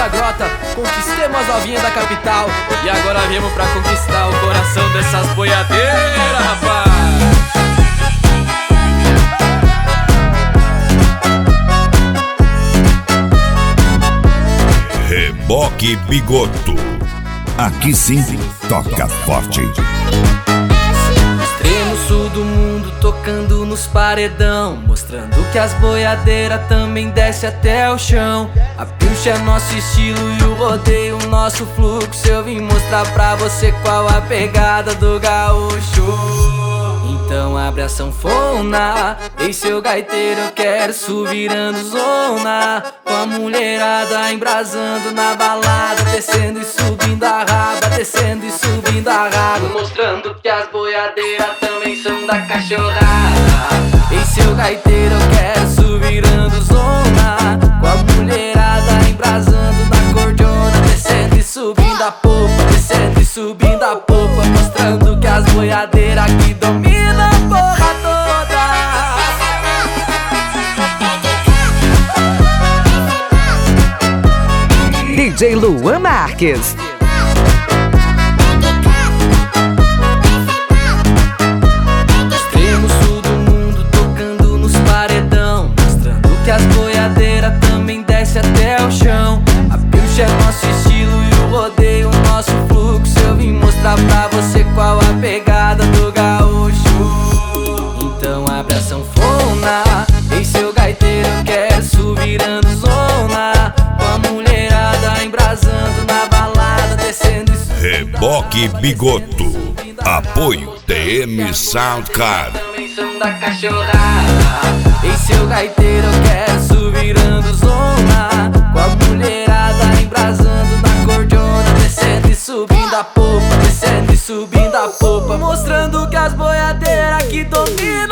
da grota, conquistemos as novinhas da capital. E agora viemos pra conquistar o coração dessas boiadeiras, rapaz. Reboque Bigoto. Aqui sim, toca forte. Extremo sul do mundo, tocando nos paredão, mostrando que as boiadeiras também desce até o chão. A pilcha é nosso estilo e o rodeio nosso fluxo. Eu vim mostrar pra você qual a pegada do gaúcho. Então abre a sanfona, ei seu gaiteiro, eu quero suvirando zona. Com a mulherada embrasando na balada, descendo e subindo a raba, descendo e subindo a raba, mostrando que as boiadeiras também são da cachorrada. Ei seu gaiteiro, eu quero suvirando zona. Com a mulherada embrasando na cordiona, descendo e subindo a popa, descendo e subindo a popa, mostrando que as boiadeiras aqui dominam a porra toda. DJ Luan Marques. Extremo sul do mundo, tocando nos paredão, mostrando que as boiadeiras também desce até o chão. A pilcha é nosso estilo e o rodeio nosso fluxo. Eu vim mostrar pra você qual a pegada do gaúcho. Então abre a sanfona, ei seu gaiteiro, eu quero suvirando zona. Com a mulherada embrasando na balada, descendo e subindo. Reboque Bigoto. Apoio TM Soundcard. Também são da cachorrada. Ei seu gaiteiro, eu quero suvirando zona. Com a mulherada embrasando na cordiona, descendo e subindo a popa, descendo e subindo a popa, mostrando que as boiadeiras aqui dominam